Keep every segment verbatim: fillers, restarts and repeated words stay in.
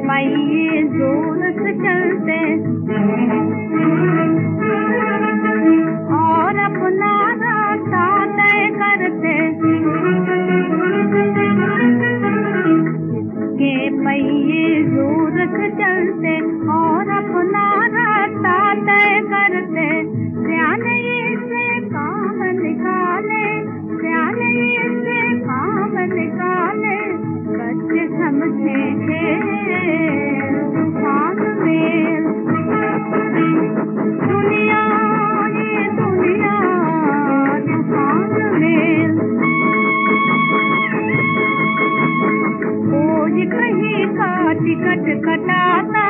पहिए जोर से चलते और अपना रास्ता तय करते, इसके पहिए जोर से चलते और अपना रास्ता तय करते। सियाने से काम निकाले, सियाने से काम निकाले, बच्चे समझे तूफान में। दुनिया ये दुनिया तूफान में, कोई कहीं का टिकट कटाता,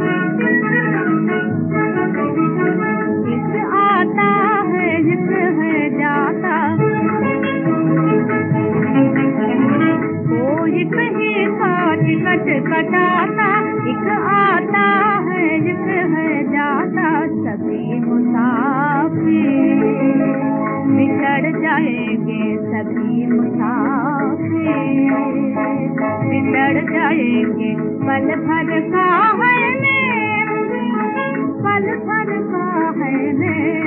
इस आता है जिस है जाता, कोई कहीं का टिकट कटाता, एक आता है जिस है जाता। सभी मुसाफिर बिछड़ जाएंगे, सभी मुसाफिर बिछड़ जाएंगे, पल भर का है मेल, पल भर का है मेल।